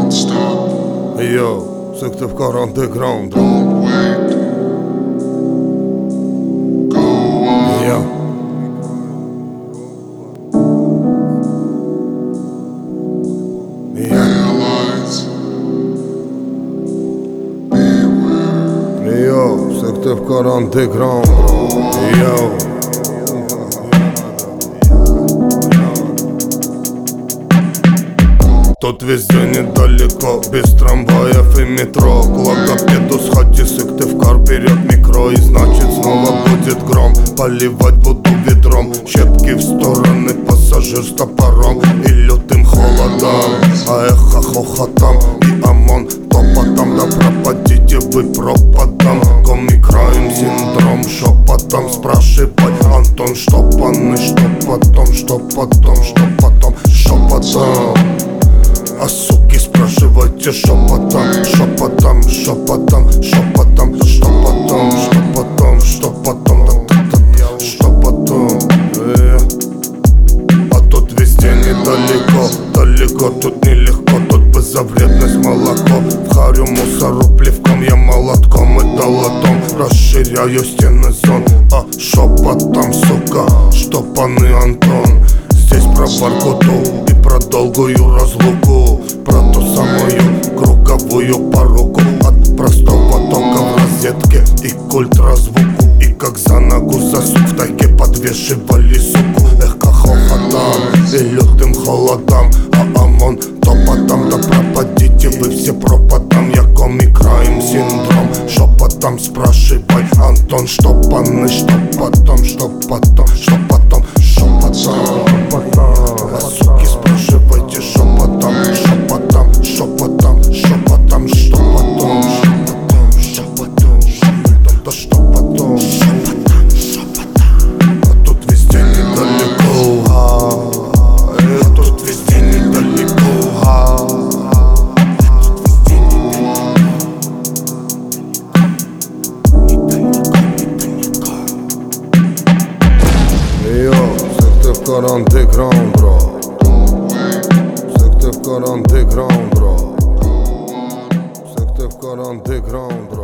Don't stop. Йоу, Сыктывкар underground. Don't wait. Go on. Йоу. Realize. Beware. Йоу, Сыктывкар underground. Йоу. Тут везде недалеко, без трамваев и метро. К логопеду сходи, Сыктывкар берет микро. И значит снова будет гром, поливать буду ведром. Щепки в стороны, пассажир с топором и лютым холодом. А эхо хохотом и ОМОН топотом. Да пропадите вы пропадом. Комикраем синдром шепотом. Спрашивай, Антон, что паны, что потом, что потом, что потом, шепотом. А суки спрашивайте шепотом, шепотом, шепотом, шепотом, что потом, что потом, что потом, что потом. А тут везде недалеко, далеко, тут нелегко, тут безвредность молоко. В харю мусору плевком, я молотком и долотом расширяю стены зон. А шепотом, сука, что паны Антон. Здесь про Воркуту и про долгую разлуку, про ту самую круговую поруку. От простого тока в розетке и культ развуку. И как за ногу засук в тайге подвешивали суку. Эх, как хохотам и лютым холодам. А ОМОН топотом, да пропадите вы все пропадом. Я комикраем синдром шепотом. Спрашивай, Антон, что паны, что потом, что потом, что потом, шепотом. А суки спрашивайте шепотом, шепотом, шепотом, шепотом, что потом, шепотом, шепотом, да что потом, шепотом, шепотом. А тут везде недалеко, а тут везде недалеко, Сыктывкар underground, bro. Сыктывкар underground, bro. Сыктывкар underground, bro.